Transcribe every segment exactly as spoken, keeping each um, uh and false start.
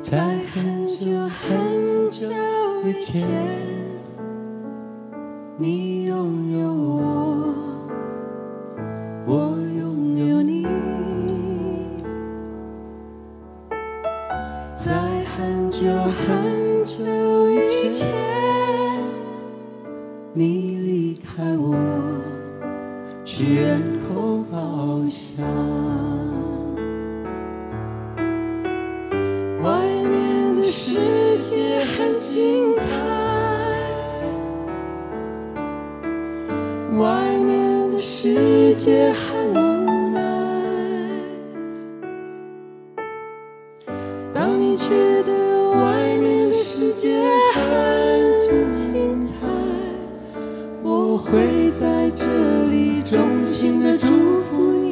在很久很久以前，你拥有我，我拥有你。在很久很久以前，你离开我，去远空翱翔。外面的世界很精彩，外面的世界很无奈。当你觉得外面的世界很精彩，我会在这里衷心的祝福你。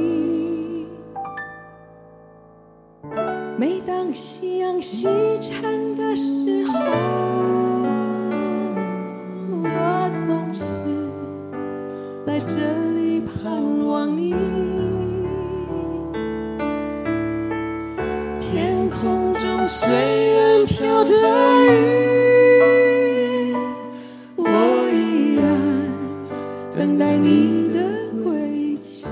每当夕阳西沉的时候，我总是在这里盼望你。天空中虽然飘着雨，我依然等待你的归期。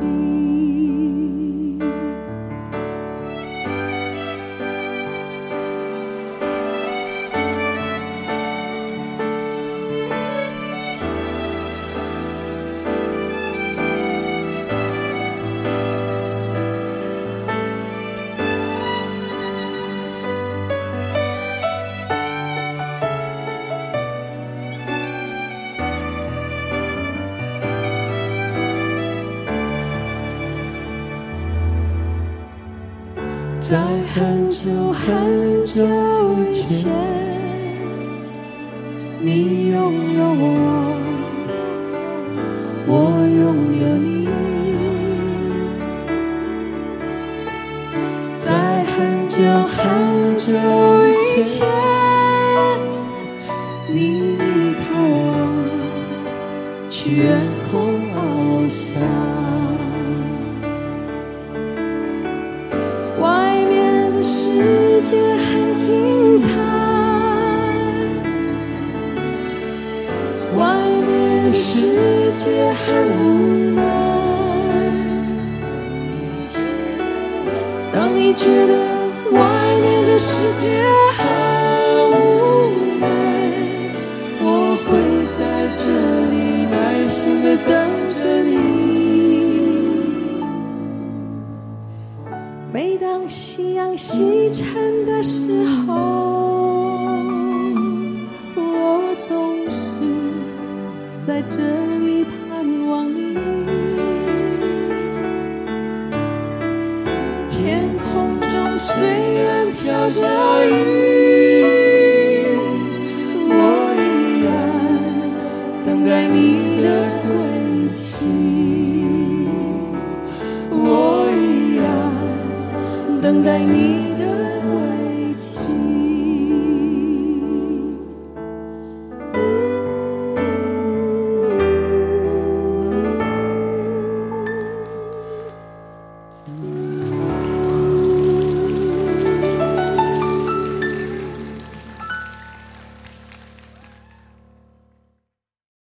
在很久很久以前，你拥有我，我拥有你。在很久很久以前，你离开我，去远空翱翔。世界很精彩，外面的世界很无奈。当你觉得外面的世界很无奈，我会在这里耐心地等着你。每当夕阳西沉的时候，我总是在这里盼望你。天空中虽然飘着雨，我依然等待你的归期。我依然等待你